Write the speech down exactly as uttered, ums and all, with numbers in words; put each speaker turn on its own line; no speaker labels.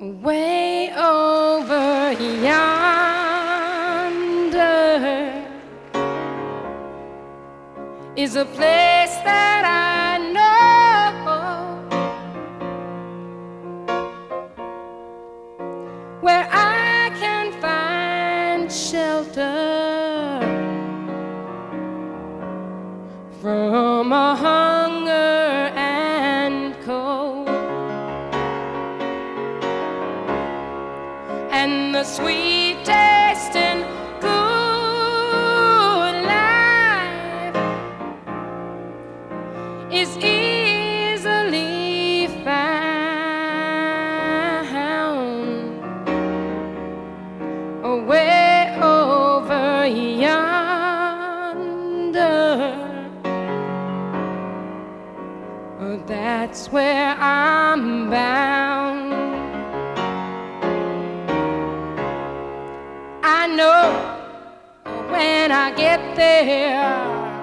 Way over yonder is a place that I know, where I can find shelter from a hunger and cold, and the sweet taste and good life is easily found away over yonder. Oh, that's where I'm bound. I know when I get there,